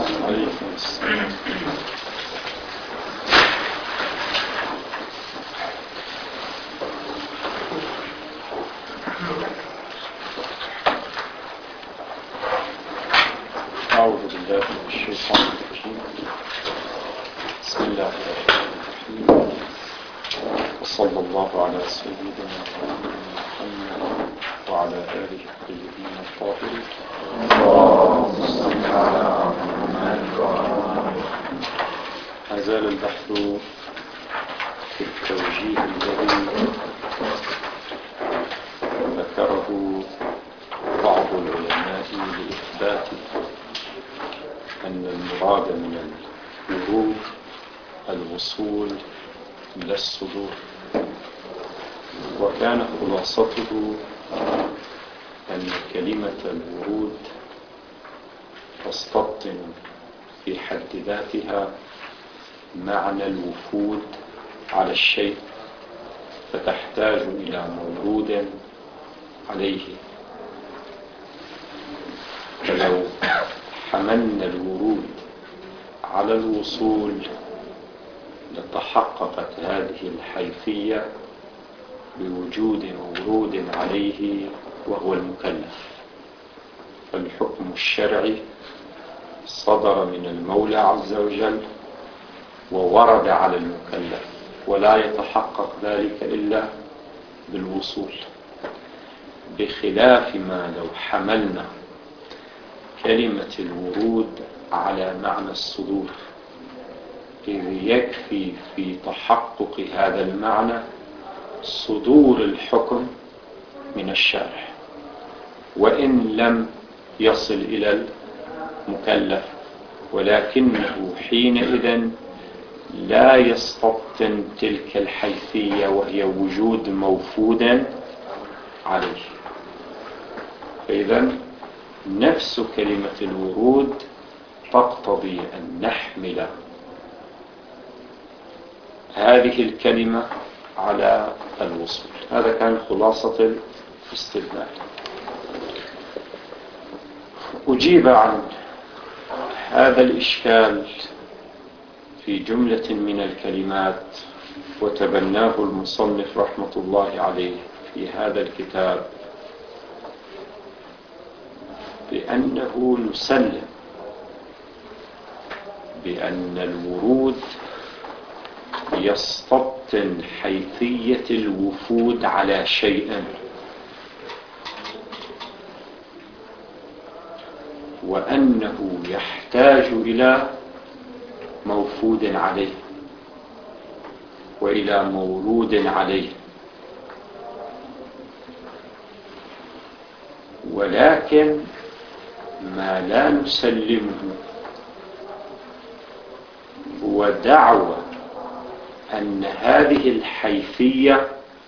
عليكم السلام. أعوذ بالله من الشيطان الرجيم. بسم الله الرحمن الرحيم. وصلى الله على سيدنا محمد وعلى آله الطيبين الطاهرين. ما زال البحث في التوجيه الذي ذكره بعض العلماء لإثبات أن المراد من الورود الوصول إلى الصدور، وكان خلاصته أن كلمة الورود تستبطن في حد ذاتها معنى الوفود على الشيء، فتحتاج إلى مورود عليه. فلو حملنا الورود على الوصول لتحققت هذه الحيثية بوجود مورود عليه وهو المكلف. فالحكم الشرعي صدر من المولى عز وجل وورد على المكلف، ولا يتحقق ذلك إلا بالوصول، بخلاف ما لو حملنا كلمة الورود على معنى الصدور، إذ يكفي في تحقق هذا المعنى صدور الحكم من الشارع وإن لم يصل إلى المكلف، ولكنه حينئذ لا يستبطن تلك الحيثية وهي وجود موفود عليه. فإذا نفس كلمة الورود تقتضي أن نحمل هذه الكلمة على الوصول. هذا كان خلاصة الاستدلال. أجيب عن هذا الإشكال في جملة من الكلمات، وتبناه المصنف رحمة الله عليه في هذا الكتاب بأنه نسلم بأن الورود يستبطن حيثية الوفود على شيء، وأنه يحتاج إلى موفود عليه وإلى مورود عليه، ولكن ما لا نسلمه هو دعوى أن هذه الحيثية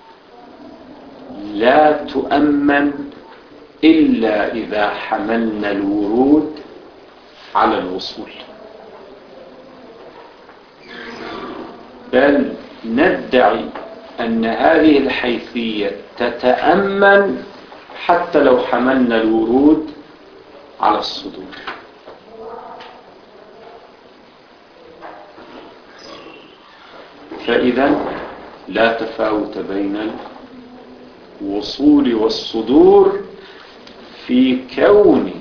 لا تؤمن إلا إذا حملنا الورود على الوصول، بل ندعي أن هذه الحيثية تتأمن حتى لو حملنا الورود على الصدور. فإذا لا تفاوت بين الوصول والصدور في كون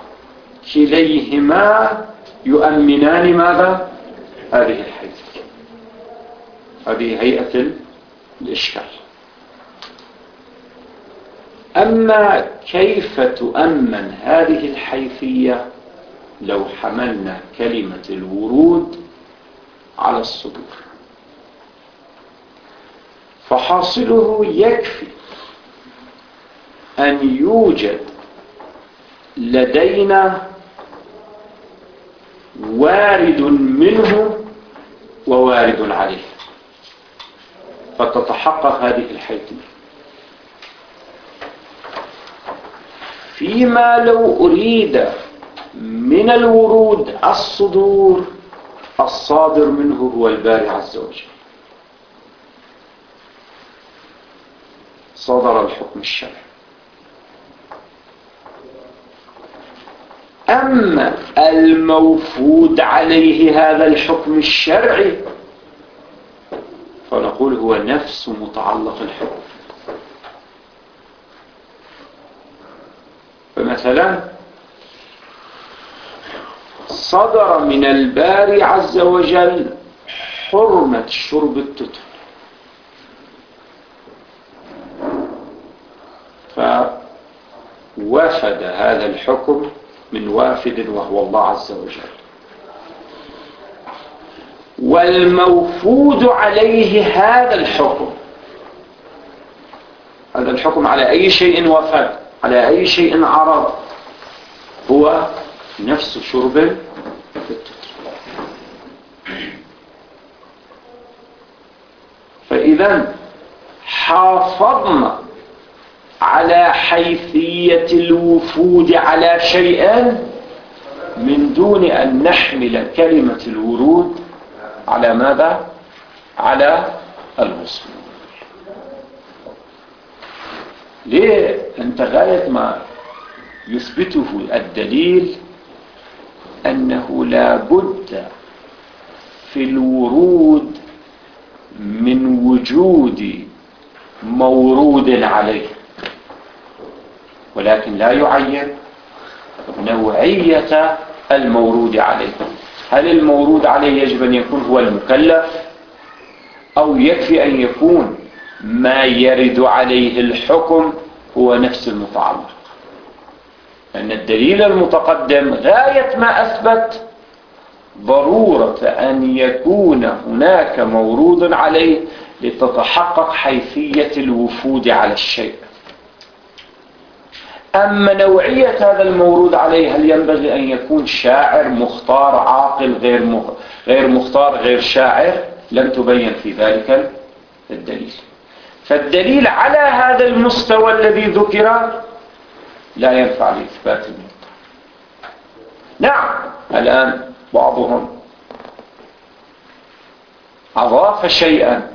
كليهما يؤمنان ماذا؟ هذه الحيثية. هذه هيئة الإشكال. أما كيف تؤمن هذه الحيثية لو حملنا كلمة الورود على الصدور؟ فحاصله يكفي أن يوجد لدينا وارد منه ووارد عليه، فتتحقق هذه الحيثية. فيما لو أريد من الورود الصدور، الصادر منه هو الباري عز وجل، صدر الحكم الشرعي. أما الموفود عليه هذا الحكم الشرعي فنقول هو نفس متعلق الحكم. فمثلا صدر من الباري عز وجل حرمة شرب التتر، فوافد هذا الحكم من وافد وهو الله عز وجل، والموفود عليه هذا الحكم على أي شيء وفد، على أي شيء عرض، هو نفس شرب التتر. فإذا حافظنا على حيثية الوفود على شيئين من دون أن نحمل كلمة الورود على ماذا؟ على الوصول. ليه؟ أنت غاية ما يثبته الدليل أنه لا بد في الورود من وجود مورود عليه، ولكن لا يعين نوعية المورود عليه. هل المورود عليه يجب أن يكون هو المكلف، أو يكفي أن يكون ما يرد عليه الحكم هو نفس المتعلق؟ لأن الدليل المتقدم غاية ما أثبت ضرورة أن يكون هناك مورود عليه لتتحقق حيثية الوفود على الشيء. أما نوعية هذا المورود عليه، هل ينبغي أن يكون شاعر مختار عاقل غير مختار غير شاعر؟ لم تبين في ذلك الدليل. فالدليل على هذا المستوى الذي ذكر لا ينفع لإثبات النقطة. نعم، الآن بعضهم أضاف شيئا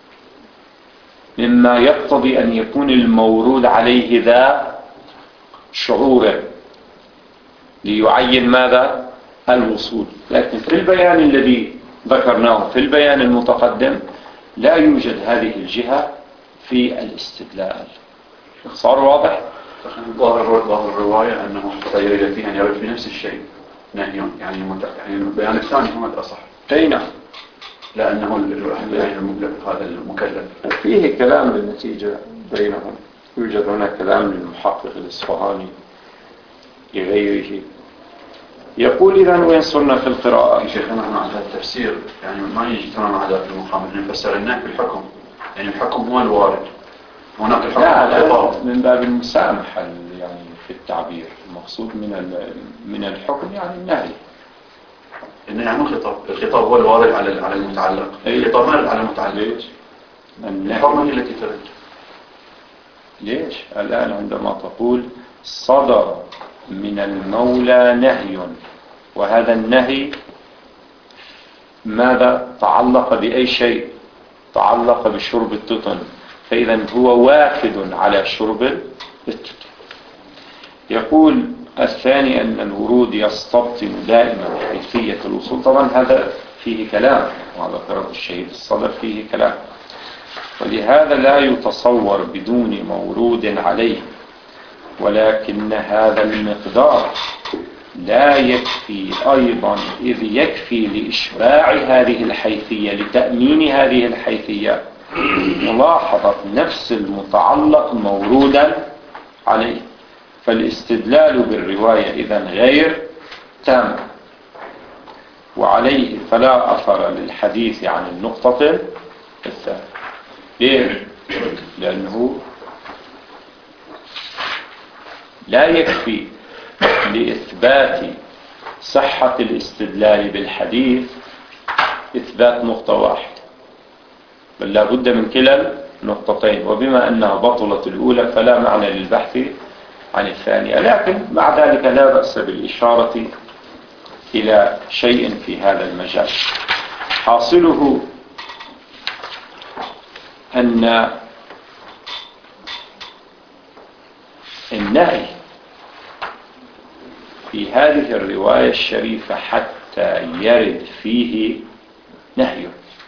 مما يقتضي أن يكون المورود عليه ذا شعور ليعين ماذا؟ الوصول. لكن في البيان الذي ذكرناه في البيان المتقدم لا يوجد هذه الجهة في الاستدلال. صار واضح؟ ظاهر الرواية أنه سيرد فيها أن يرد في نفس الشيء نهي، يعني البيان الثاني هو الأصح. أين؟ لأنه هذا المكلف. وفيه كلام بالنتيجة بينهم. يوجد هنا كلام للمحقق الإصفهاني لغيره يقول إذا وين صرنا في القراءة؟ شيخنا مع هذا التفسير يعني ما يجي تمام هذا في المقام، إحنا فسرناه بالحكم، يعني الحكم هو الوارد، هناك الحكم لا من باب المسامحة يعني في التعبير. المقصود من الحكم يعني النهي. النهي مو خطاب، الخطاب هو الوارد على المتعلق، الخطاب ما على المتعلق. الحرمة التي ترد. ليش؟ الآن عندما تقول صدر من المولى نهي، وهذا النهي ماذا تعلق بأي شيء؟ تعلق بشرب التتن، فإذا هو وافد على شرب التتن. يقول الثاني أن الورود يستبطن دائما حيثية الوصول. طبعا هذا فيه كلام، وهذا قرأ الشهيد الصدر فيه كلام، ولهذا لا يتصور بدون مورود عليه، ولكن هذا المقدار لا يكفي أيضا، إذ يكفي لإشباع هذه الحيثية، لتأمين هذه الحيثية ملاحظة نفس المتعلق مورودا عليه. فالاستدلال بالرواية إذن غير تام، وعليه فلا أثر للحديث عن النقطة الثانية. ليه؟ لأنه لا يكفي لإثبات صحة الاستدلال بالحديث إثبات نقطة واحدة، بل لا بد من كلا نقطتين، وبما أنها بطلت الأولى فلا معنى للبحث عن الثانية. لكن مع ذلك لا بأس بالإشارة إلى شيء في هذا المجال. حاصله أن في هذه الرواية الشريفة حتى يرد فيه نهي.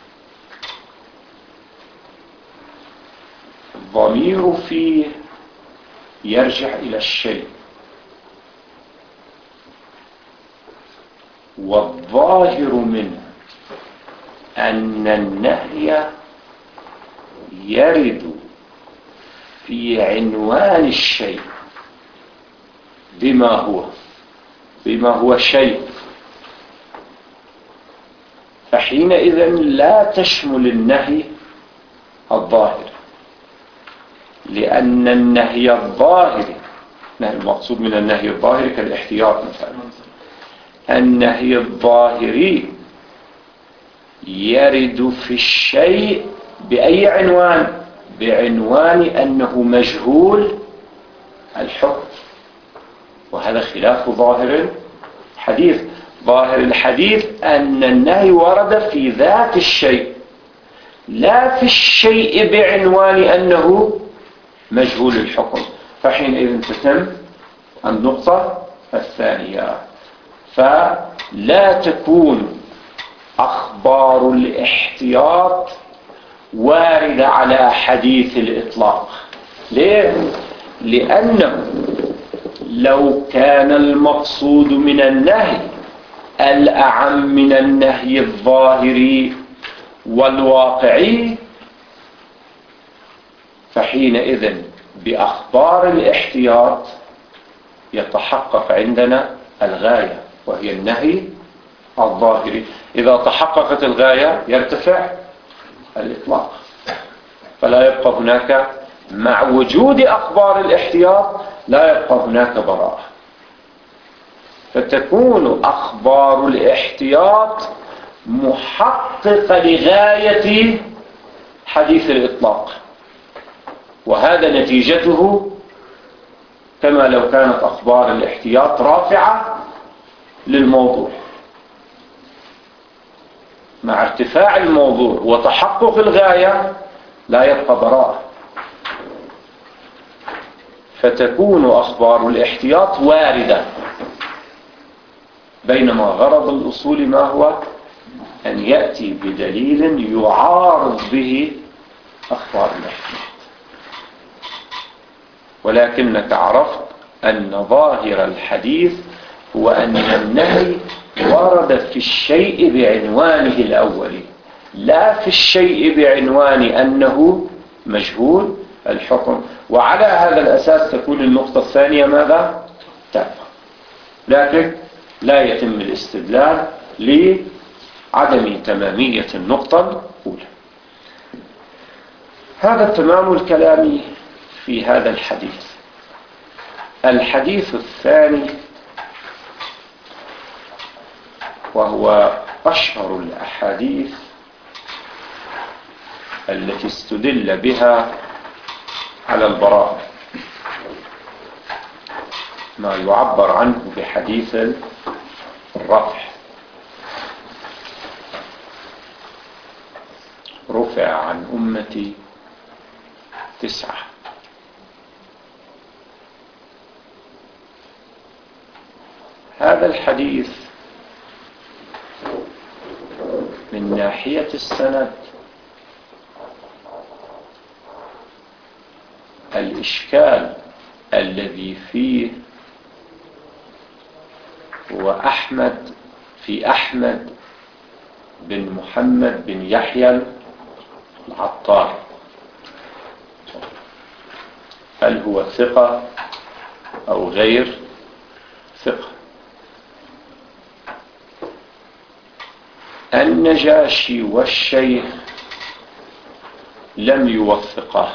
الضمير فيه يرجع إلى الشيء، والظاهر منه أن النهي يرد في عنوان الشيء بما هو شيء، فحينئذ لا تشمل النهي الظاهر، لأن النهي الظاهري، المقصود من النهي الظاهري كالاحتياط مثلا، النهي الظاهري يرد في الشيء بأي عنوان؟ بعنوان أنه مجهول الحكم، وهذا خلاف ظاهر الحديث. ظاهر الحديث أن النهي ورد في ذات الشيء، لا في الشيء بعنوان أنه مجهول الحكم، فحينئذ تتم النقطة الثانية. فلا تكون أخبار الاحتياط واردة على حديث الإطلاق. ليه؟ لأنه لو كان المقصود من النهي الأعم من النهي الظاهري والواقعي، فحينئذ بأخبار الاحتياط يتحقق عندنا الغاية، وهي النهي الظاهري. إذا تحققت الغاية يرتفع الإطلاق، فلا يبقى هناك، مع وجود أخبار الاحتياط لا يبقى هناك براءة، فتكون أخبار الاحتياط محققة لغاية حديث الإطلاق، وهذا نتيجته كما لو كانت أخبار الاحتياط رافعة للموضوع. مع ارتفاع الموضوع وتحقق الغاية لا يبقى براءة، فتكون أخبار الاحتياط واردة، بينما غرض الأصول ما هو؟ أن يأتي بدليل يعارض به أخبار الاحتياط. ولكنك عرفت أن ظاهر الحديث هو أن النهي ورد في الشيء بعنوانه الأولي، لا في الشيء بعنوان أنه مجهول الحكم. وعلى هذا الأساس تكون النقطة الثانية ماذا؟ تابع، لكن لا يتم الاستدلال لعدم تمامية النقطة الأولى. هذا تمام الكلام في هذا الحديث. الحديث الثاني وهو أشهر الأحاديث التي استدل بها على البراءة، ما يعبر عنه بحديث الرفع. رفع عن أمتي 9. هذا الحديث من ناحية السند الإشكال الذي فيه هو أحمد بن محمد بن يحيى العطار. هل هو ثقة أو غير ثقة؟ النجاشي والشيخ لم يوثقه،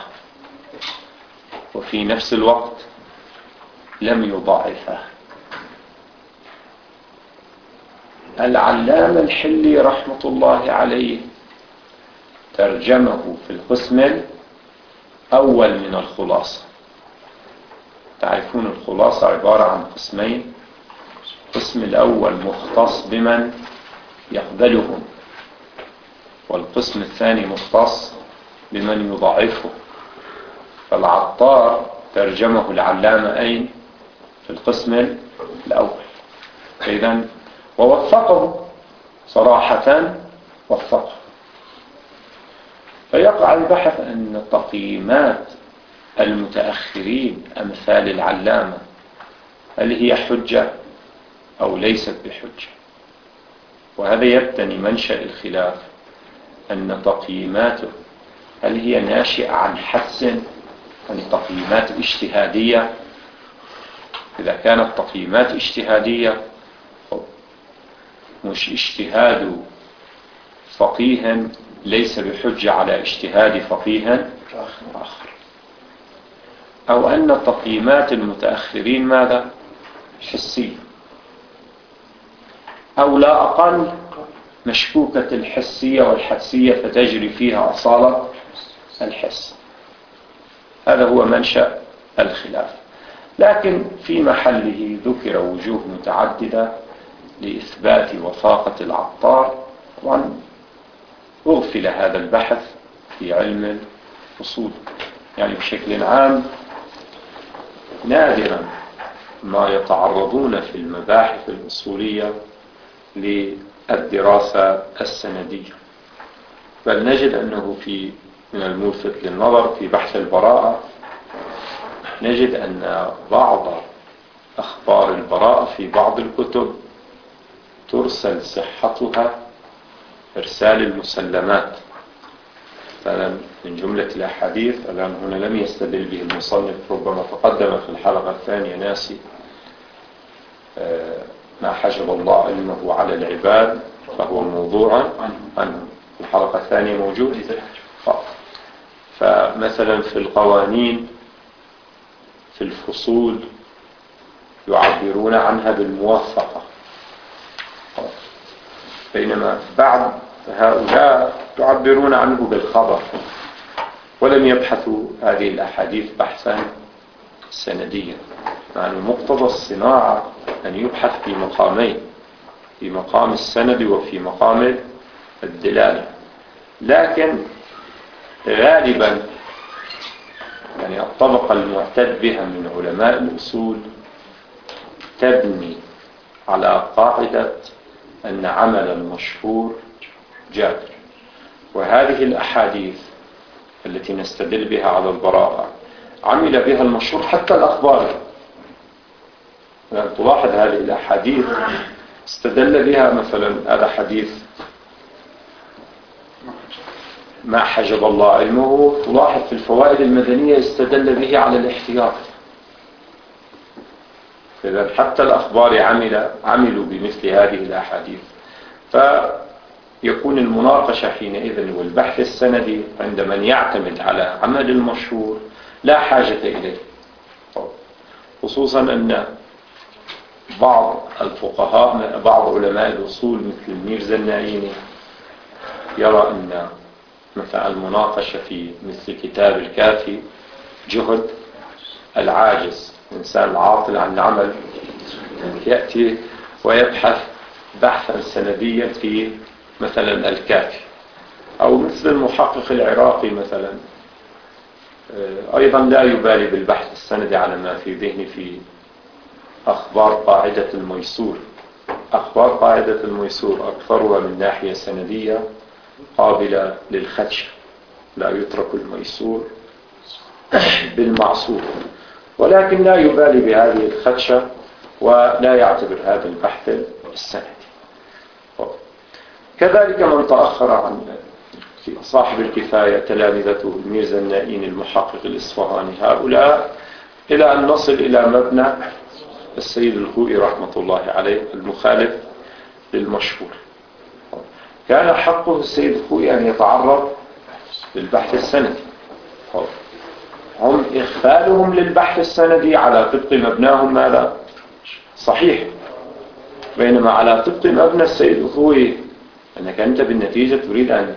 وفي نفس الوقت لم يضاعفه. العلامة الحلي رحمة الله عليه ترجمه في القسم الأول من الخلاصة. تعرفون الخلاصة عبارة عن قسمين: القسم الأول مختص بمن يقبلهم، والقسم الثاني مختص بمن يضاعفه. فالعطار ترجمه العلامة أين؟ في القسم الأول. إذن ووثقه صراحة، وثقه. فيقع البحث أن تقييمات المتأخرين أمثال العلامة هل هي حجة أو ليست بحجة. وهذا يبتني منشأ الخلاف أن تقييماته هل هي ناشئة عن حدس، يعني تقييمات اجتهادية. إذا كانت تقييمات اجتهادية مش اجتهاد فقيه ليس بحجة على اجتهاد فقيه آخر، أو أن تقييمات المتأخرين ماذا؟ حسية، أو لا أقل مشكوكة الحسية والحدسية فتجري فيها أصالة الحس. هذا هو منشأ الخلاف. لكن في محله ذكر وجوه متعددة لإثبات وثاقة العطار. طبعا أغفل هذا البحث في علم الأصول، يعني بشكل عام نادرا ما يتعرضون في المباحث الأصولية للدراسة السندية، بل نجد أنه من الملفت للنظر في بحث البراءة نجد أن بعض أخبار البراءة في بعض الكتب ترسل صحتها إرسال المسلمات. فلم من جملة الأحاديث الآن هنا لم يستدل به المصنف، ربما تقدم في الحلقة الثانية ناسي ما حجب الله علمه على العباد فهو موضوع عنه. في الحلقة الثانية موجود. فمثلا في القوانين في الفصول يعبرون عنها بالموثقة، بينما بعض هؤلاء يعبرون عنه بالخبر، ولم يبحثوا هذه الأحاديث بحثا سنديا. يعني مقتضى الصناعة أن يبحث في مقامين، في مقام السند وفي مقام الدلالة. لكن غالبا يعني الطبقة المعتد بها من علماء الأصول تبني على قاعدة أن عمل المشهور جابر، وهذه الأحاديث التي نستدل بها على البراءة عمل بها المشهور حتى الأخبار. تلاحظ هذه الأحاديث استدل بها مثلا هذا حديث ما حجب الله علمه، تلاحظ في الفوائد المدنية استدل به على الاحتياط. إذن حتى الأخبار عملوا بمثل هذه الأحاديث. فيكون المناقشة حينئذ والبحث السندي عند من يعتمد على عمل المشهور لا حاجة إليه، خصوصا أن بعض الفقهاء بعض علماء الأصول مثل الميرزا النعيمي يرى أن مثلا المناقشة في مثل كتاب الكافي جهد العاجز، الإنسان العاطل عن العمل يأتي ويبحث بحثا سنديا في مثلا الكافي، أو مثل المحقق العراقي مثلا أيضا لا يبالي بالبحث السندي على ما في ذهني في أخبار قاعدة الميسور. أخبار قاعدة الميسور أكثرها من ناحية سندية قابلة للخدش، لا يترك الميسور بالمعصور، ولكن لا يبالي بهذه الخدشة ولا يعتبر هذا البحث السندي. كذلك من تأخر عن صاحب الكفاية تلامذته الميرزا النائين المحقق الإصفهاني، هؤلاء إلى أن نصل إلى مبنى السيد الخوئي رحمة الله عليه المخالف للمشهور. كان حقه السيد الخوئي أن يتعرض للبحث السندي، هم إغفالهم للبحث السندي على طبق مبناهم ماذا؟ صحيح، بينما على طبق مبنى السيد الخوئي أنك أنت بالنتيجة تريد أن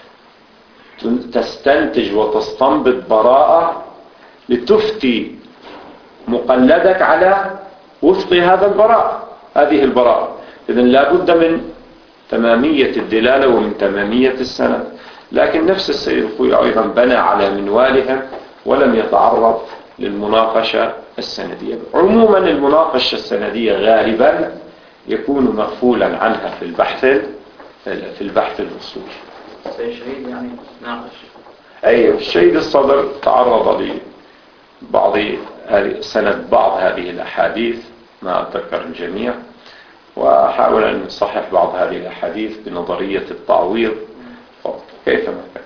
تستنتج وتستنبط براءة لتفتي مقلدك على وفق هذا البراءة، هذه البراءة. إذن لا بد من تمامية الدلالة ومن تمامية السند. لكن نفس السيد الخوئي أيضا بنى على منوالهم ولم يتعرض للمناقشة السندية. عموما المناقشة السندية غالبا يكون مغفولا عنها في البحث الأصولي. الشهيد يعني ناقش. أي الشهيد الصدر تعرض لبعض سند بعض هذه الأحاديث، ما أتذكر الجميع، وحاول أن يصحح بعض هذه الأحاديث بنظرية التعويض كيفما كان.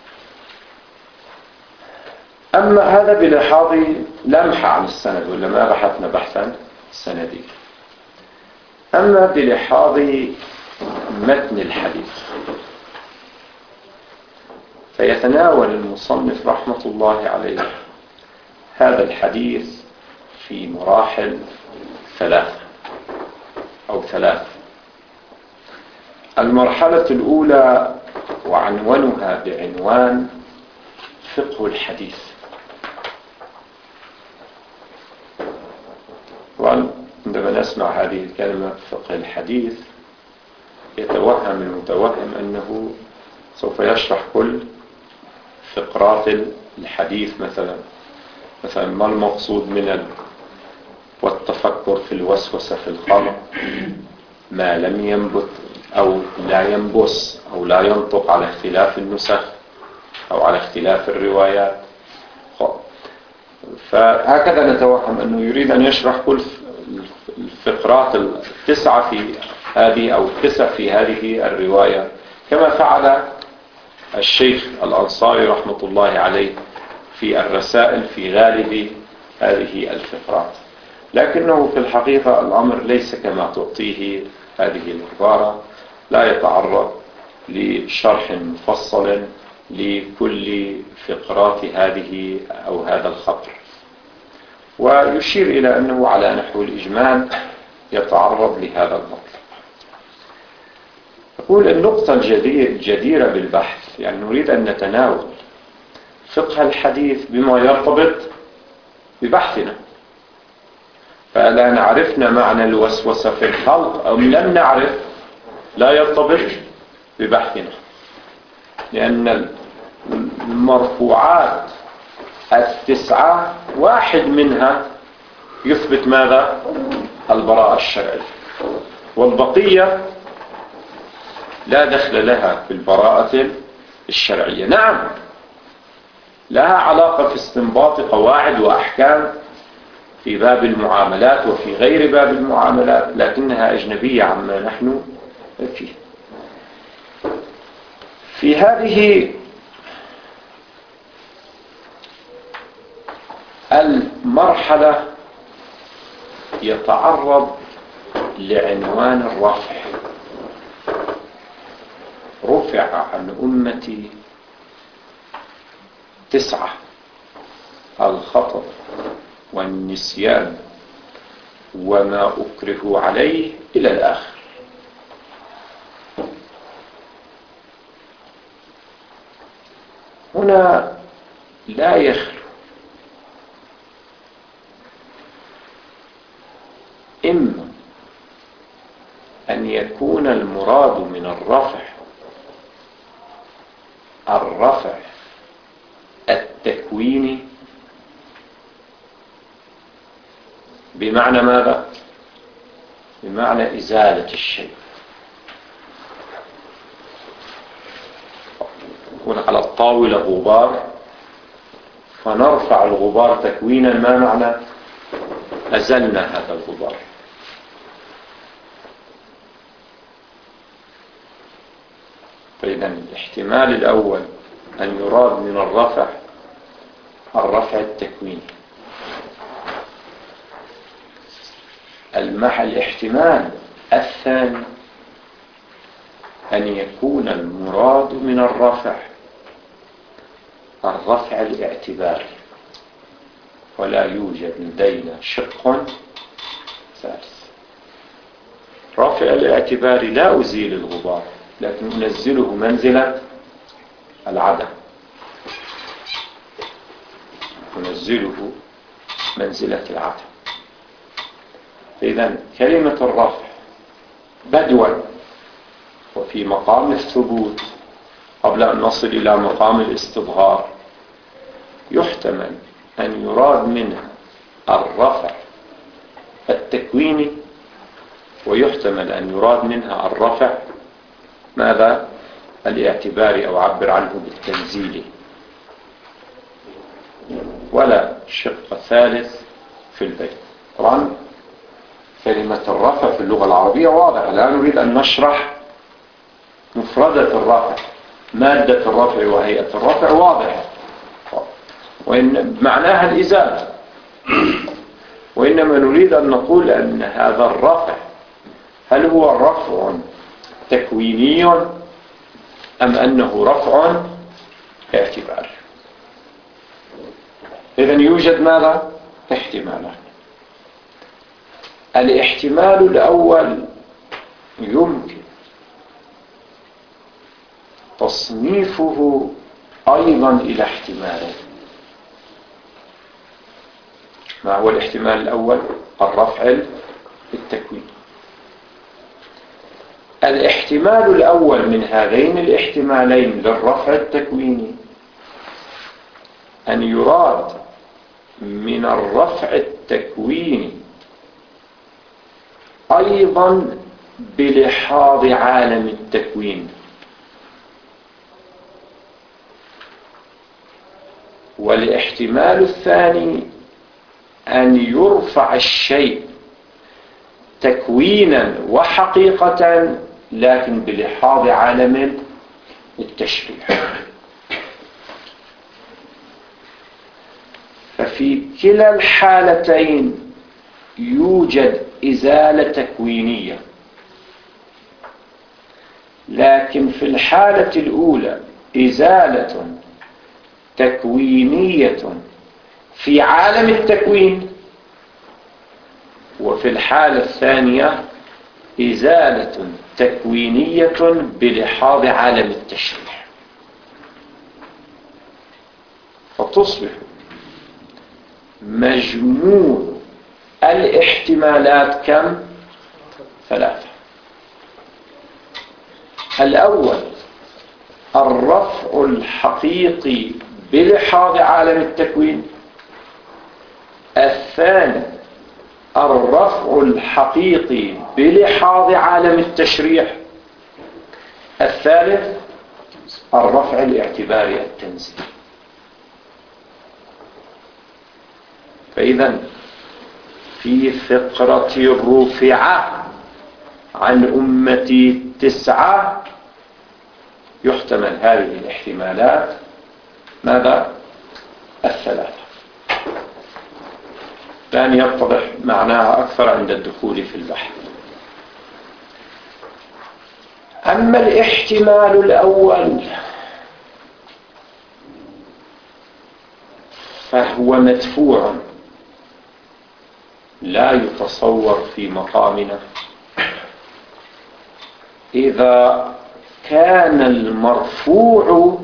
أما هذا بلحاظ لمحة عن السند، ولا ما بحثنا بحثا سندي. أما بلحاظ متن الحديث فيتناول المصنف رحمة الله عليه هذا الحديث في مراحل ثلاث. المرحلة الأولى وعنونها بعنوان فقه الحديث. عندما نسمع هذه الكلمة فقه الحديث يتوهم المتوهم أنه سوف يشرح كل فقرات الحديث، مثلا ما المقصود من والتفكر في الوسوسة في الخلق، ما لم ينبت أو لا ينبس أو لا ينطق على اختلاف النسخ أو على اختلاف الروايات. فهكذا نتوهم أنه يريد أن يشرح كل الفقرات التسعة في هذه أو التسع في هذه الرواية، كما فعل الشيخ الأنصاري رحمة الله عليه في الرسائل في غالب هذه الفقرات. لكنه في الحقيقة الأمر ليس كما تعطيه هذه العبارة، لا يتعرض لشرح مفصل لكل فقرات هذه أو هذا الخطر، ويشير إلى أنه على نحو الإجمال يتعرض لهذا المطلب. أقول النقطة الجديرة بالبحث، يعني نريد أن نتناول فقه الحديث بما يرتبط ببحثنا. فالآن عرفنا معنى الوسوسة في الخلق أو لم نعرف، لا يرتبط ببحثنا، لأن المرفوعات التسعة واحد منها يثبت ماذا؟ البراءة الشرعية، والبقية لا دخل لها في البراءة الشرعية. نعم لها علاقة في استنباط قواعد وأحكام في باب المعاملات وفي غير باب المعاملات، لكنها أجنبية عما نحن فيه. في هذه المرحلة يتعرض لعنوان الرفع. رفع عن أمتي 9: الخطأ والنسيان وما أكره عليه إلى الآخر. هنا لا يخلو إما أن يكون المراد من الرفع التكويني، بمعنى ماذا؟ بمعنى إزالة الشيء. يكون على الطاولة غبار فنرفع الغبار تكوينا، ما معنى؟ أزلنا هذا الغبار. فإذا الاحتمال الأول أن يراد من الرفع التكويني. الاحتمال الثاني أن يكون المراد من الرفع الاعتباري، ولا يوجد لدينا شق ثالث. رفع الاعتباري لا أزيل الغبار، لكن أنزله منزلة العدم، أنزله منزلة العدم. إذن كلمة الرفع بدوا وفي مقام الثبوت قبل أن نصل إلى مقام الاستظهار، يحتمل أن يراد منها الرفع التكويني ويحتمل أن يراد منها الرفع ماذا؟ الاعتباري، أو عبر عنه بالتنزيل. ولا شق ثالث في البيت. طبعا كلمة الرفع في اللغة العربية واضحة، لا نريد أن نشرح مفردة الرفع، مادة الرفع وهيئة الرفع واضحة، وإن معناها الإزالة، وإنما نريد أن نقول أن هذا الرفع هل هو رفع تكويني أم أنه رفع اعتباري. إذن يوجد ماذا؟ احتمالان. الاحتمال الأول يمكن تصنيفه أيضا إلى احتمالين. ما هو الاحتمال الأول؟ الرفع التكويني. الاحتمال الأول من هذين الاحتمالين للرفع التكويني أن يراد من الرفع التكويني أيضا بلحاظ عالم التكوين، والاحتمال الثاني أن يرفع الشيء تكوينا وحقيقة لكن بلحاظ عالم التشريع. ففي كلا الحالتين يوجد إزالة تكوينية، لكن في الحالة الأولى إزالة تكوينية في عالم التكوين، وفي الحالة الثانية إزالة تكوينية بلحاظ عالم التشريع. فتصبح مجموع الاحتمالات كم؟ 3. الأول الرفع الحقيقي بلحاظ عالم التكوين، الثاني الرفع الحقيقي بلحاظ عالم التشريع، الثالث الرفع الاعتباري التنزيلي. فإذا في فقرة رفع عن أمتي 9 يحتمل هذه الاحتمالات ماذا؟ 3. لأن يتضح معناها أكثر عند الدخول في البحث. أما الاحتمال الأول فهو مدفوع لا يتصور في مقامنا إذا كان المرفوع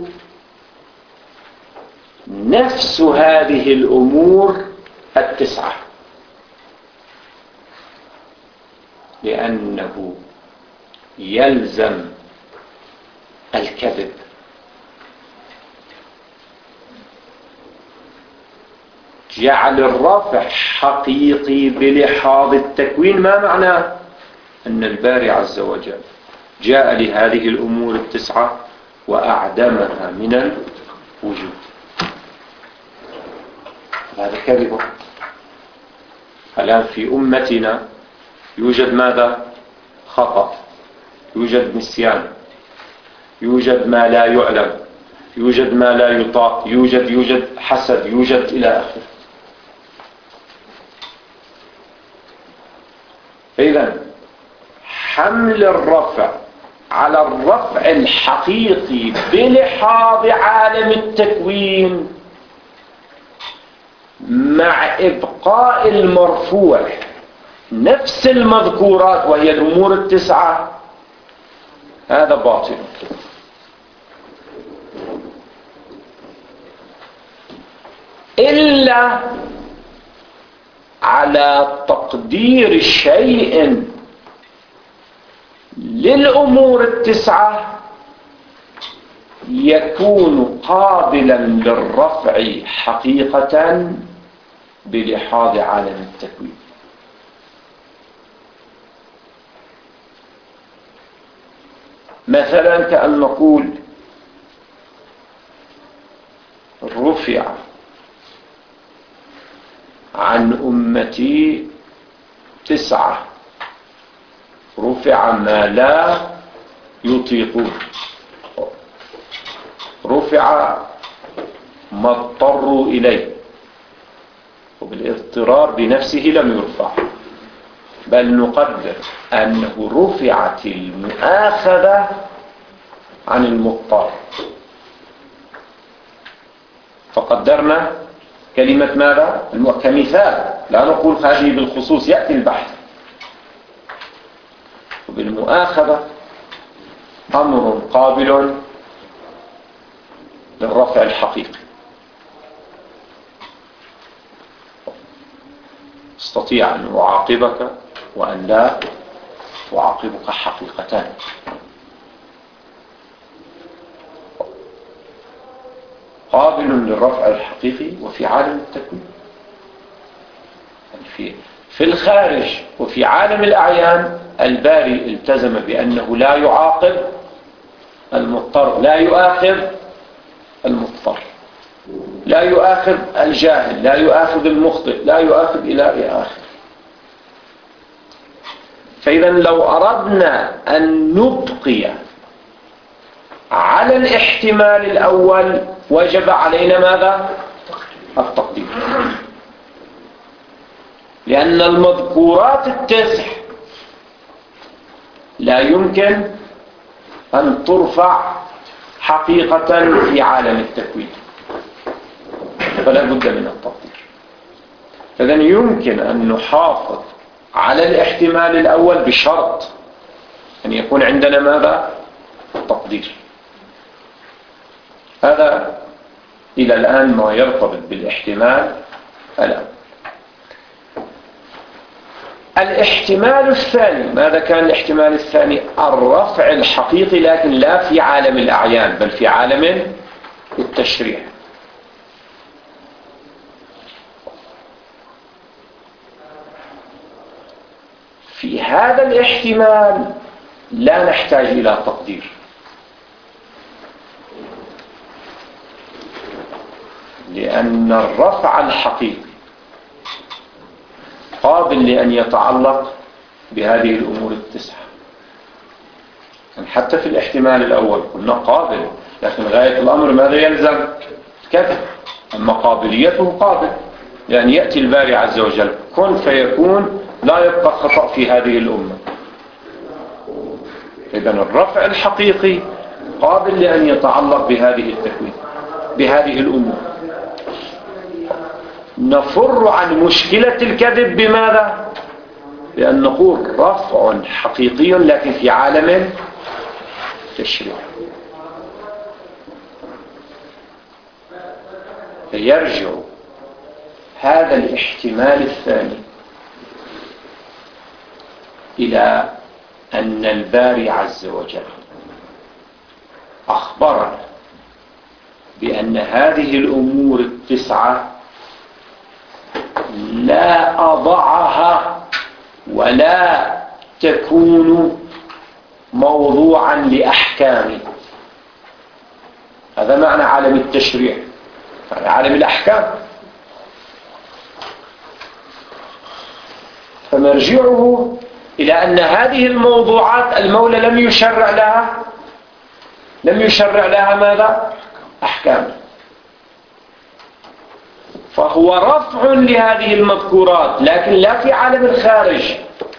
نفس هذه الأمور 9، لأنه يلزم الكذب. جعل الرفع حقيقي بلحاظ التكوين ما معناه؟ أن الباري عز وجل جاء لهذه الأمور 9 وأعدمها من الوجود. هذا كذب. الآن في أمتنا يوجد ماذا؟ خطأ، يوجد نسيان، يوجد ما لا يعلم، يوجد ما لا يطاق، يوجد حسد، يوجد إلى آخره. إذن حمل الرفع على الرفع الحقيقي بلحاظ عالم التكوين مع إبقاء المرفوع نفس المذكورات وهي الأمور 9، هذا باطل. إلا على تقدير شيء للأمور 9 يكون قابلا للرفع حقيقة بلحاظ عالم التكوين. مثلا كأن نقول رفع عن أمتي 9 رفع ما لا يطيقون، رفع ما اضطروا إليه، وبالاضطرار بنفسه لم يرفع، بل نقدر أنه رفعت المؤاخذة عن المضطر، فقدرنا كلمة ماذا؟ كمثال، لا نقول هذه بالخصوص، يأتي البحث. وبالمؤاخذة أمر قابل للرفع الحقيقي، استطيع أن أعاقبك وأن لا أعاقبك حقيقتان. قابل للرفع الحقيقي وفي عالم التكوين، في الخارج وفي عالم الأعيان الباري التزم بأنه لا يعاقب المضطر، لا يؤاخذ المضطر، لا يؤاخذ الجاهل، لا يؤاخذ المخطئ، لا يؤاخذ إلى آخر. فإذا لو أردنا أن نبقي على الاحتمال الأول وجب علينا ماذا؟ التقدير، لأن المذكورات التسع لا يمكن أن ترفع حقيقة في عالم التكوين، فلا بد من التقدير. فإذا يمكن أن نحافظ على الاحتمال الأول بشرط أن يكون عندنا ماذا؟ التقدير. هذا إلى الآن ما يرتبط بالاحتمال الأول. الاحتمال الثاني، ماذا كان الاحتمال الثاني؟ الرفع الحقيقي، لكن لا في عالم الأعيان بل في عالم التشريع. في هذا الاحتمال لا نحتاج إلى تقدير، لأن الرفع الحقيقي قابل لأن يتعلق بهذه الأمور التسعة. حتى في الاحتمال الأول قلنا قابل، لكن غاية الأمر ماذا يلزم؟ كذا. أما قابليته قابل، لأن يأتي الباري عز وجل كن فيكون، لا يبقى خطأ في هذه الأمة. إذن الرفع الحقيقي قابل لأن يتعلق بهذه التكوين، بهذه الأمور. نفر عن مشكلة الكذب بماذا؟ بأن نقول رفع حقيقي لكن في عالم التشريع. فيرجع هذا الاحتمال الثاني إلى أن الباري عز وجل أخبرنا بأن هذه الأمور التسعة لا أضعها ولا تكون موضوعا لأحكام. هذا معنى عالم التشريع، معنى عالم الأحكام. فمرجعه إلى أن هذه الموضوعات المولى لم يشرع لها ماذا؟ أحكام. فهو رفع لهذه المذكورات لكن لا في عالم الخارج،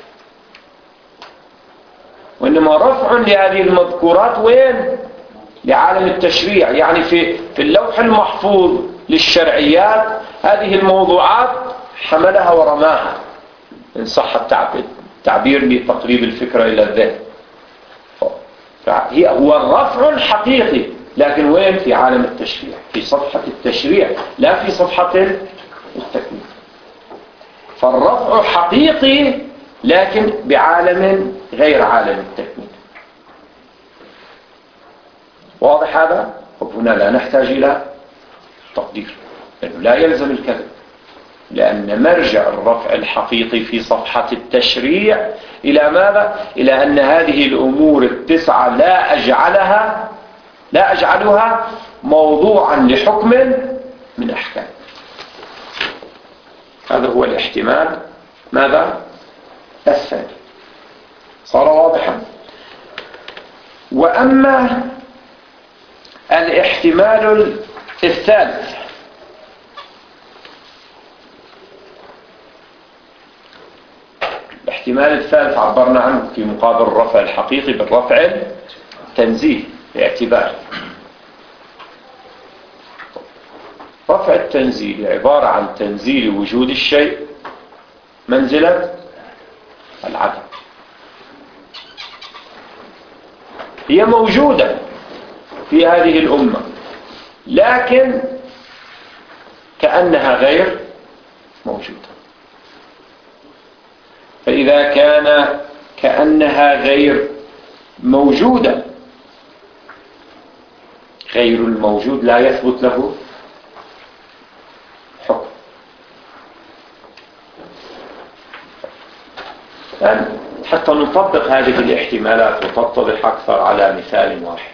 وإنما رفع لهذه المذكورات وين؟ لعالم التشريع. يعني في اللوح المحفوظ للشرعيات هذه الموضوعات حملها ورماها، إن صح التعبير لتقريب الفكرة إلى الذهن. هو الرفع الحقيقي، لكن وين؟ في عالم التشريع، في صفحة التشريع لا في صفحة التكوين. فالرفع حقيقي لكن بعالم غير عالم التكوين. واضح هذا؟ هنا لا نحتاج إلى تقدير، لأنه لا يلزم الكذب، لأن مرجع الرفع الحقيقي في صفحة التشريع إلى ماذا؟ إلى أن هذه الأمور التسعة لا أجعلها موضوعا لحكم من أحكام. هذا هو الاحتمال ماذا؟ الثاني. صار واضحا. وأما الاحتمال الثالث، الاحتمال الثالث عبرنا عنه في مقابل الرفع الحقيقي بالرفع التنزيهي باعتبار رفع التنزيل عبارة عن تنزيل وجود الشيء منزلة العدم. هي موجودة في هذه الأمة لكن كأنها غير موجودة. فإذا كان كأنها غير موجودة، غير الموجود لا يثبت له حكم. حتى نطبق هذه الاحتمالات وتتضح أكثر على مثال واحد.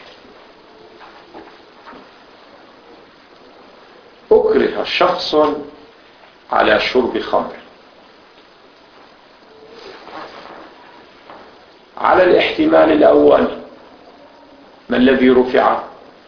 أكره شخص على شرب خمر، على الاحتمال الأول ما الذي رفع؟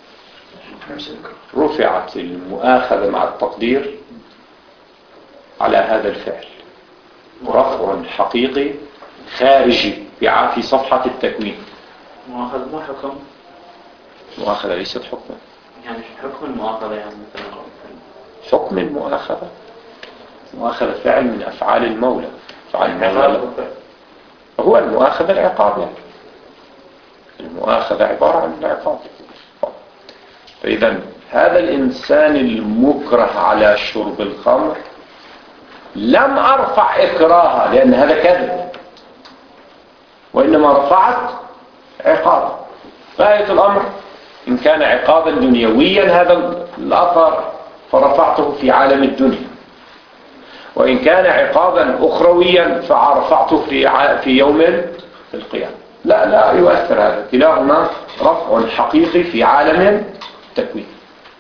رفعت المؤاخذة مع التقدير على هذا الفعل، رفع حقيقي خارجي في صفحة التكوين. مؤاخذة ما حكم؟ مؤاخذة ليست حكما، يعني حكم المؤاخذة يعني مثلا حكم المؤاخذة، مؤاخذة فعل من أفعال المولى، فعل المولى هو المؤاخذة العقاب، يعني المؤاخذة عبارة عن العقاب. فإذا هذا الإنسان المكره على شرب الخمر لم أرفع إكراها لأن هذا كذب، وإنما رفعت عقاب. غاية الأمر إن كان عقابا دنيويا هذا الأثر فرفعته في عالم الدنيا، وإن كان عقابا أخرويا فرفعته في يوم القيامة. لا يؤثر هذا، كلاهما رفع حقيقي في عالم التكوين.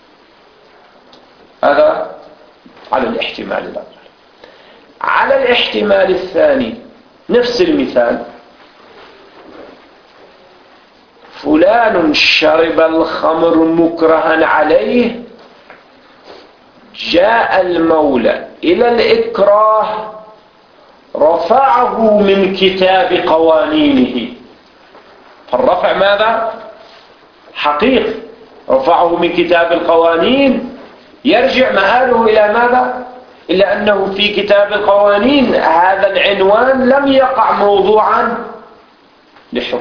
هذا على الاحتمال الأول. على الاحتمال الثاني نفس المثال، فلان شرب الخمر مكرها عليه، جاء المولى إلى الإكراه رفعه من كتاب قوانينه. فالرفع ماذا؟ حقيقي، رفعه من كتاب القوانين، يرجع مآله إلى ماذا؟ إلى أنه في كتاب القوانين هذا العنوان لم يقع موضوعا لحكم.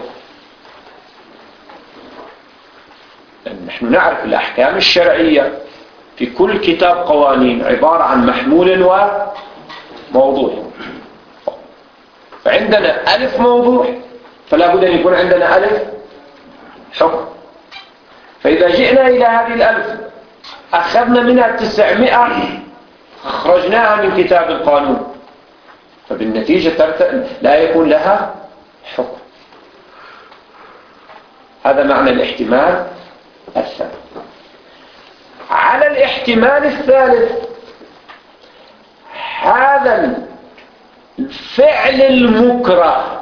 نحن نعرف الأحكام الشرعية في كل كتاب قوانين عبارة عن محمول وموضوع، فعندنا ألف موضوع فلا بد أن يكون عندنا ألف حكم. فإذا جئنا إلى هذه الألف أخذنا منها 900 أخرجناها من كتاب القانون، فبالنتيجة لا يكون لها حكم. هذا معنى الاحتمال الثالث. على الاحتمال الثالث، هذا الفعل المكره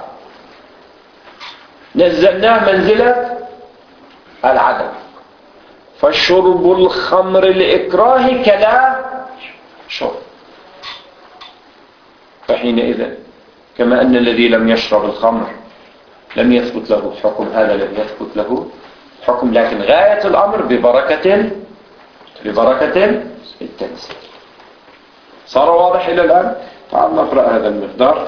نزلناه منزلة العدم، فشرب الخمر الإكراه كلا شرب. فحينئذ كما أن الذي لم يشرب الخمر لم يثبت له حكم، هذا لم يثبت له حكم، لكن غاية الأمر ببركة التنزيل. صار واضح إلى الآن؟ تعال نقرأ هذا المقدار.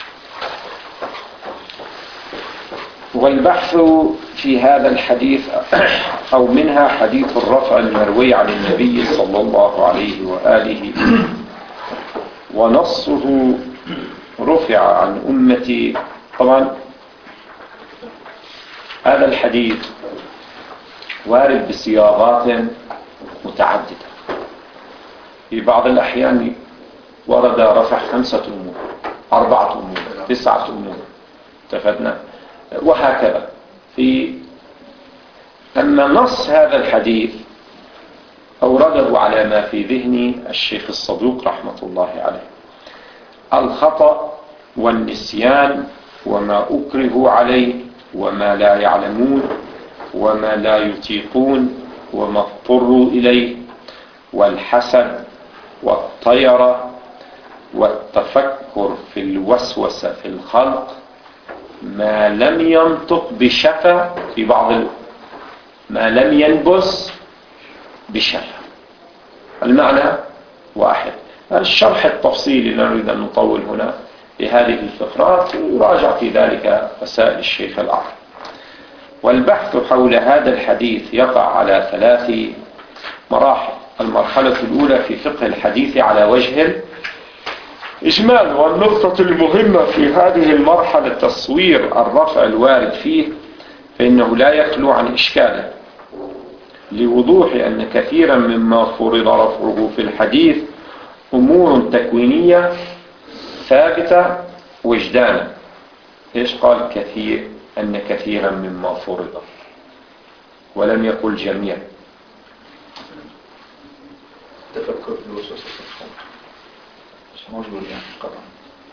والبحث في هذا الحديث أو منها حديث الرفع المروي عن النبي صلى الله عليه وآله، ونصه رفع عن أمتي. طبعا هذا الحديث وارد بصياغات متعددة، في بعض الأحيان ورد رفع 5 أمور، 4 أمور، 9 أمور، اتفقنا. وهكذا أما نص هذا الحديث أورده على ما في ذهني الشيخ الصدوق رحمة الله عليه: الخطأ والنسيان وما أكره عليه وما لا يعلمون وما لا يطيقون وما اضطروا إليه والحسد والطيرة والتفكر في الوسوسة في الخلق ما لم ينطق بشفة في بعض ما لم ينبس بشفة. المعنى واحد. الشرح التفصيلي لا نريد أن نطول هنا لهذه الفقرات، يراجع في ذلك مسائل الشيخ الأعظم. والبحث حول هذا الحديث يقع على 3 مراحل. المرحلة الأولى في فقه الحديث على وجه الإجمال، والنقطة المهمة في هذه المرحلة تصوير الرفع الوارد فيه، فإنه لا يخلو عن إشكاله لوضوح أن كثيرا مما فرض رفعه في الحديث أمور تكوينية ثابتة وجدانا. إيش قال كثير؟ أن كثيرا مما فرض، ولم يقل جميع. تفكر في الوسوسة مش موجود يعني قطعا.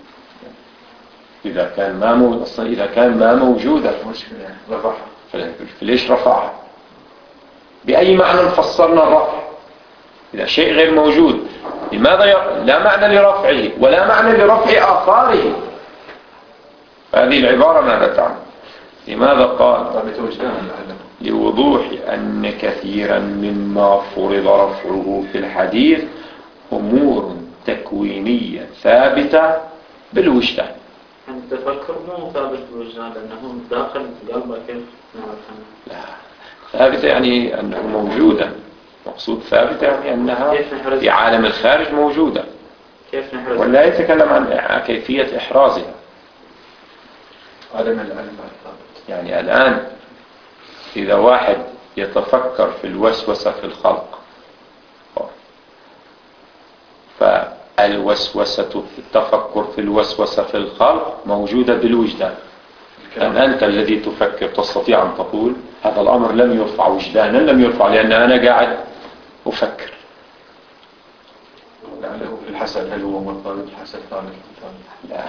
إذا كان ما موجود أصلا، إذا كان ما موجودة مشكلة يعني رفعها، فليش رفعها؟ بأي معنى فسرنا الرفع إذا شيء غير موجود؟ لماذا لا معنى لرفعه ولا معنى لرفع آثاره؟ هذه العبارة ماذا تعني؟ لماذا قال؟ لوضوح أن كثيرا مما فرض رفعه في الحديث أمور تكوينية ثابتة بالوجدان. التفكر مو ثابت بالوجدان لأنه داخل قلبه، كيف نعرفها؟ لا، ثابتة يعني أنه موجودة. مقصود ثابتة يعني أنها في عالم الخارج موجودة. كيف نحرز؟ ولا يتكلم عن كيفية إحرازها. عالم العلم الثابت. يعني الآن إذا واحد يتفكر في الوسوسة في الخلق، فالوسوسة في التفكر في الوسوسة في الخلق موجودة بالوجدان. أن أنت الذي تفكر تستطيع أن تقول هذا الأمر لم يرفع وجدانا، لم يرفع لأن أنا قاعد أفكر. لعله في الحسد، هل هو مرتبط الحسد ثابت؟ لا.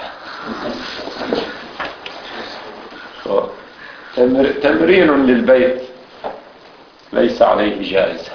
تمرين للبيت ليس عليه جائزة.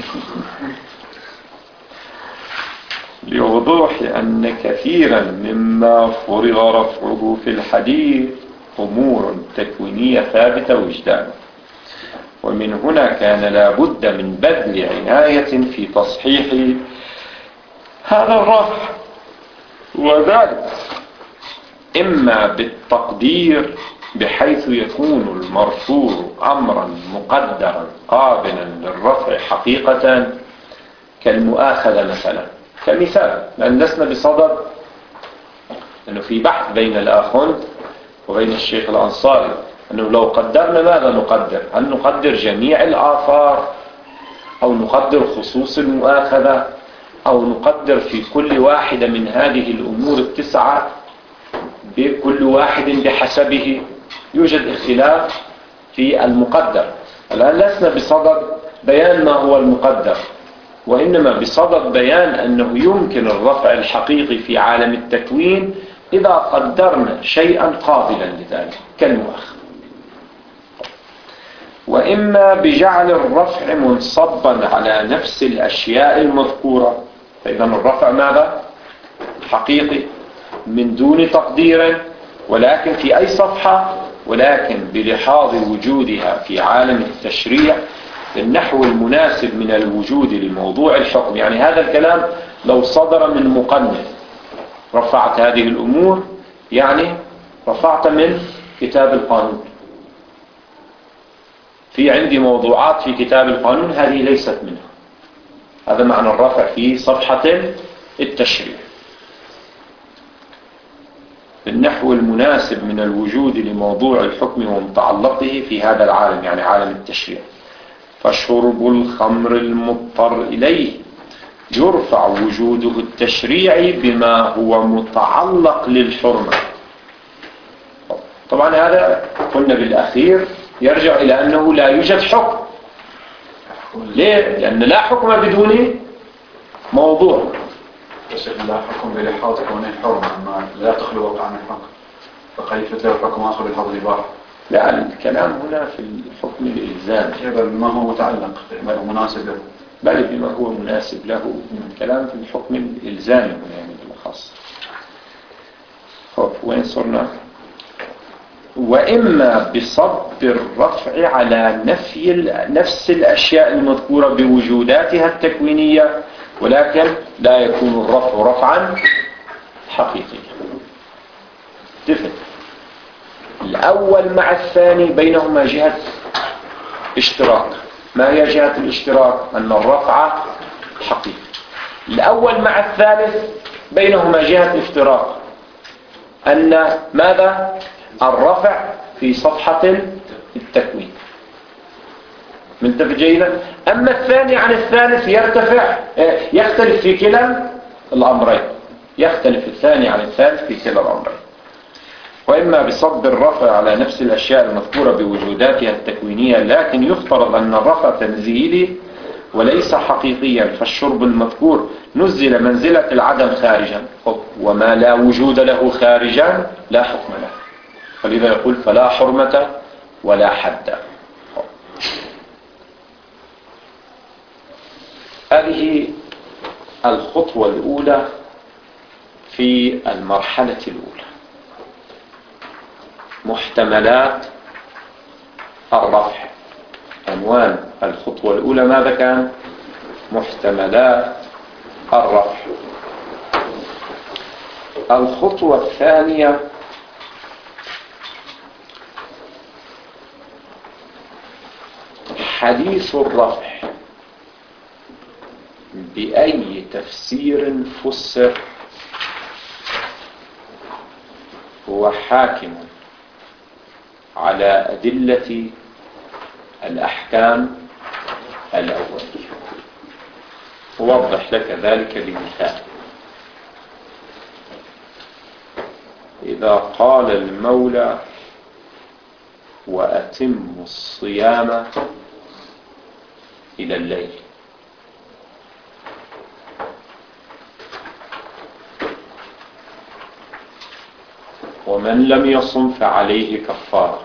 لوضوح أن كثيرا مما فرض رفعه في الحديث أمور تكوينية ثابتة وجدانا، ومن هنا كان لا بد من بذل عناية في تصحيح هذا الرفع، وذلك إما بالتقدير بحيث يكون المرفوع أمرا مقدرا قابلا للرفع حقيقة، كالمؤاخذة مثلا، كمثال. لأن لسنا بصدد أنه في بحث بين الآخوند وبين الشيخ الأنصاري أنه لو قدرنا ماذا نقدر؟ هل نقدر جميع الآثار أو نقدر خصوص المؤاخذة أو نقدر في كل واحدة من هذه الأمور التسعة بكل واحد بحسبه؟ يوجد اختلاف في المقدر. الآن لسنا بصدد بيان ما هو المقدر، وإنما بصدد بيان أنه يمكن الرفع الحقيقي في عالم التكوين إذا قدرنا شيئا قابلا لذلك كالمؤاخذة. وإما بجعل الرفع منصبا على نفس الأشياء المذكورة، فإذا الرفع ماذا؟ حقيقي من دون تقدير، ولكن في أي صفحة، ولكن بلحاظ وجودها في عالم التشريع بالنحو المناسب من الوجود لموضوع الحكم. يعني هذا الكلام لو صدر من مقنن رفعت هذه الأمور، يعني رفعت من كتاب القانون. في عندي موضوعات في كتاب القانون هذه ليست منها. هذا معنى الرفع في صفحة التشريع بالنحو المناسب من الوجود لموضوع الحكم ومتعلقه في هذا العالم، يعني عالم التشريع. فشرب الخمر المضطر إليه يرفع وجوده التشريعي بما هو متعلق للحرمة. طبعا هذا قلنا بالأخير يرجع إلى أنه لا يوجد حكم. ليه؟ لأن لا حكم بدون موضوع. بس لا حكم بلحاظ كونه حرمة، أما لا تخلو وقع عن الحكم، فكيف يطلق الحكم آخر بالحظ الإباحة؟ لا، الكلام هنا في الحكم الإلزامي، بما هو متعلق بما هو مناسب له، بل بما هو مناسب له. الكلام في الحكم الإلزامي هنا يعني بالأخص. وين صرنا؟ وإما بصب الرفع على نفس الأشياء المذكورة بوجوداتها التكوينية، ولكن لا يكون الرفع رفعا حقيقيا. تفهم؟ الأول مع الثاني بينهما جهة اشتراك. ما هي جهة الاشتراك؟ أن الرفع حقيقي. الأول مع الثالث بينهما جهة افتراق، أن ماذا؟ الرفع في صفحة التكوين. منتبه جيدا؟ أما الثاني عن الثالث يختلف في كلا الأمرين. يختلف الثاني عن الثالث في كلا الأمرين. وإما بصب الرفع على نفس الأشياء المذكورة بوجوداتها التكوينية، لكن يفترض أن الرفع تنزيلي وليس حقيقيا، فالشرب المذكور نزل منزلة العدم خارجا، وما لا وجود له خارجا لا حكم له، فلذا يقول فلا حرمة ولا حد. هذه الخطوة الأولى في المرحلة الأولى، محتملات الرفع. عنوان الخطوة الأولى ماذا كان؟ محتملات الرفع. الخطوة الثانية حديث الرفع، بأي تفسير فسر هو حاكم على أدلة الأحكام الأولية. أوضح لك ذلك بمثال. إذا قال المولى وأتموا الصيام إلى الليل، ومن لم يصم فعليه كفارة،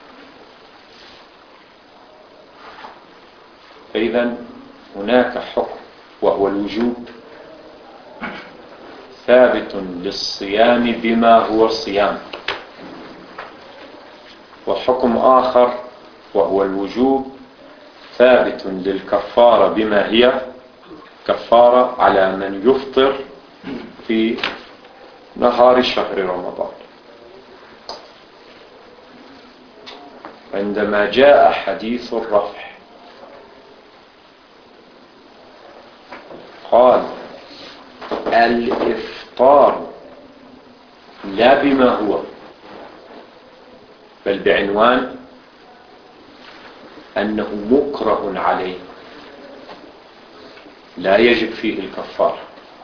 فإذا هناك حكم وهو الوجوب ثابت للصيام بما هو الصيام، وحكم آخر وهو الوجوب ثابت للكفارة بما هي كفارة على من يفطر في نهار شهر رمضان. عندما جاء حديث الرفع قال الإفطار لا بما هو بل بعنوان أنه مكره عليه لا يجب فيه الكفارة،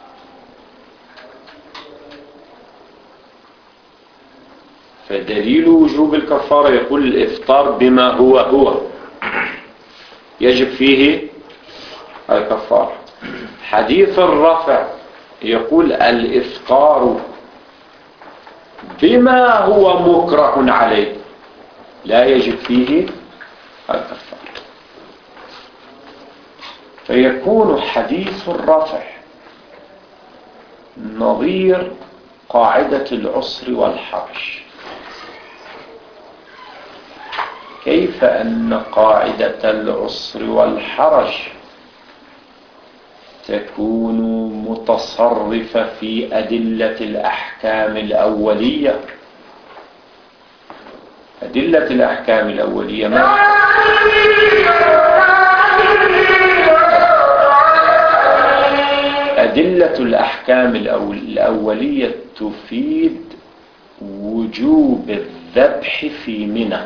فدليل وجوب الكفارة يقول الإفطار بما هو يجب فيه الكفارة. حديث الرفع يقول الإفطار بما هو مكره عليه لا يجب فيه الكفارة، فيكون حديث الرفع نظير قاعدة العسر والحرج. كيف أن قاعدة العسر والحرج تكون متصرفة في أدلة الأحكام الأولية؟ أدلة الأحكام الأولية ما؟ أدلة الأحكام الأولية تفيد وجوب الذبح في منى.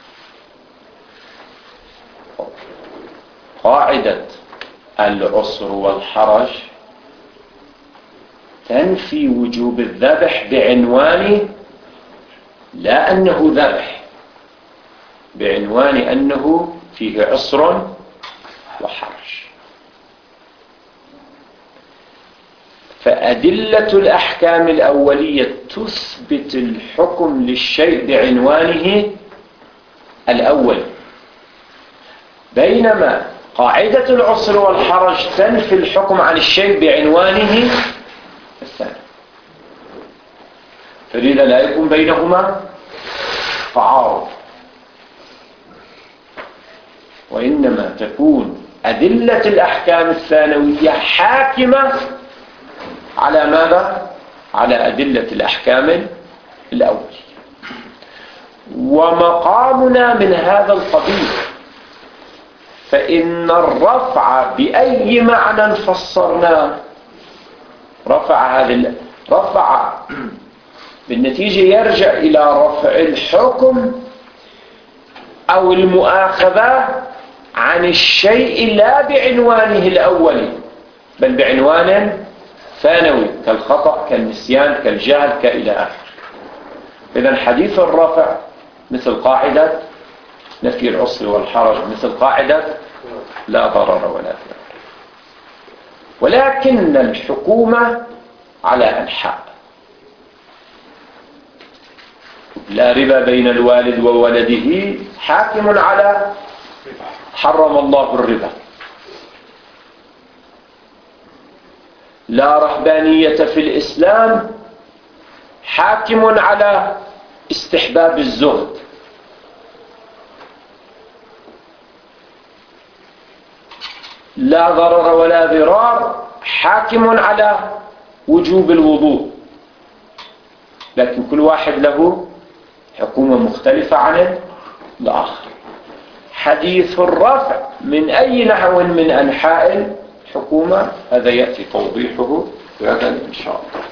قاعدة العسر والحرج تنفي وجوب الذبح بعنوان لا أنه ذبح، بعنوان أنه فيه عسر وحرج. فأدلة الأحكام الأولية تثبت الحكم للشيء بعنوانه الأول، بينما قاعدة العسر والحرج تنفي الحكم عن الشيء بعنوانه الثاني. فلذا لا يكون بينهما تعارض، وإنما تكون أدلة الأحكام الثانوية حاكمة على ماذا؟ على أدلة الأحكام الأول. ومقامنا من هذا القبيل، فإن الرفع بأي معنى فسرناه رفع بالنتيجة يرجع إلى رفع الحكم أو المؤاخذة عن الشيء لا بعنوانه الأولي، بل بعنوان ثانوي كالخطأ كالنسيان كالجهل كإلى آخره. إذن حديث الرفع مثل قاعدة نفي العسر والحرج، مثل قاعدة لا ضرر ولا ضرر. ولكن الحكومة على أنحاء: لا ربا بين الوالد وولده حاكم على حرم الله الربا، لا رهبانية في الإسلام حاكم على استحباب الزهد، لا ضرر ولا ضرار حاكم على وجوب الوضوء. لكن كل واحد له حكومة مختلفة عن الآخر. حديث الرفع من أي نحو من أنحاء الحكومة هذا يأتي توضيحه غدا إن شاء الله.